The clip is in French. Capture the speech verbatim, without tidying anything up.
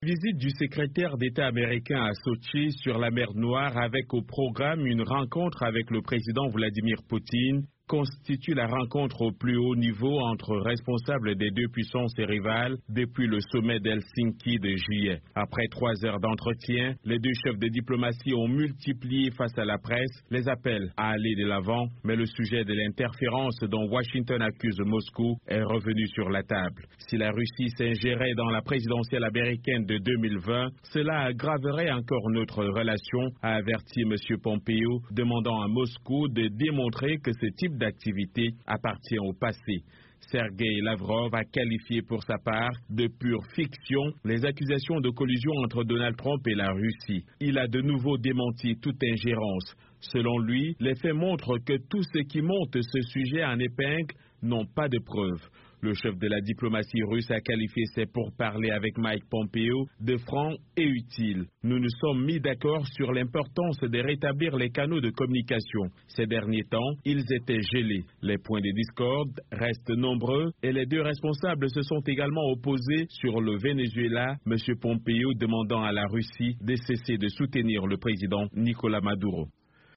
Visite du secrétaire d'État américain à Sotchi sur la mer Noire avec au programme une rencontre avec le président Vladimir Poutine constitue la rencontre au plus haut niveau entre responsables des deux puissances et rivales depuis le sommet d'Helsinki de juillet. Après trois heures d'entretien, les deux chefs de diplomatie ont multiplié face à la presse les appels à aller de l'avant, mais le sujet de l'interférence dont Washington accuse Moscou est revenu sur la table. Si la Russie s'ingérait dans la présidentielle américaine de deux mille vingt, cela aggraverait encore notre relation, a averti M. Pompeo, demandant à Moscou de démontrer que ce type d'activité appartient au passé. Sergei Lavrov a qualifié pour sa part de pure fiction les accusations de collusion entre Donald Trump et la Russie. Il a de nouveau démenti toute ingérence. Selon lui, les faits montrent que tous ceux qui montent ce sujet en épingle n'ont pas de preuves. Le chef de la diplomatie russe a qualifié ses pourparlers avec Mike Pompeo de francs et utiles. Nous nous sommes mis d'accord sur l'importance de rétablir les canaux de communication. Ces derniers temps, ils étaient gelés. Les points de discorde restent nombreux et les deux responsables se sont également opposés sur le Venezuela, M. Pompeo demandant à la Russie de cesser de soutenir le président Nicolás Maduro.